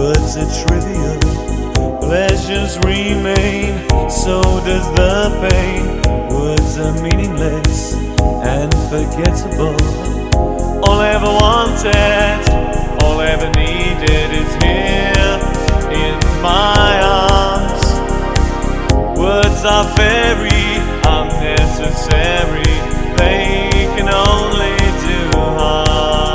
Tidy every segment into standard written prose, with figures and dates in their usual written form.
Words are trivial, pleasures remain, so does the pain. Words are meaningless and forgettable. All I ever wanted, all I ever needed is here in my arms. Words are very unnecessary, they can only do harm.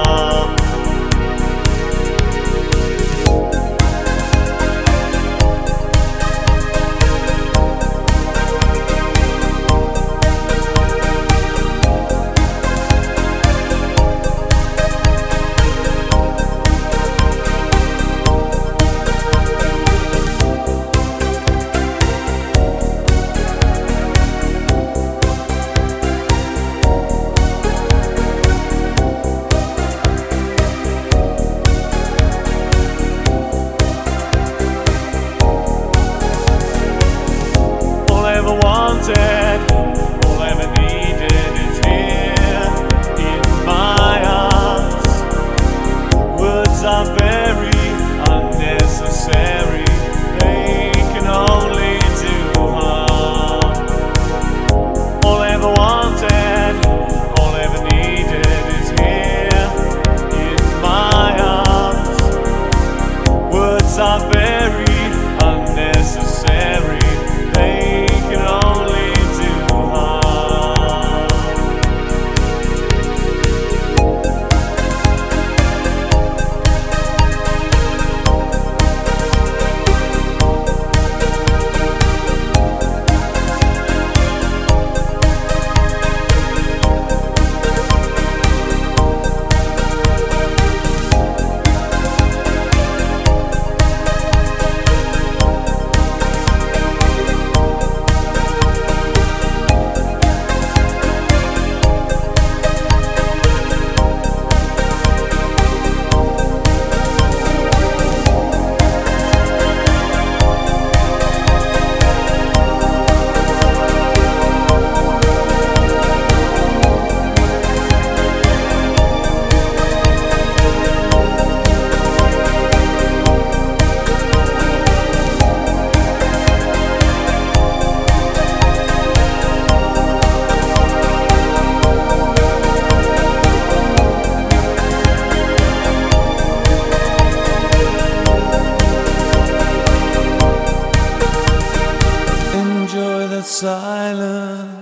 All I ever needed is here in my arms. Words are very unnecessary, they can only do harm. All I ever wanted, all I ever needed is here in my arms. Words are very unnecessary, they can only do harm. Silence.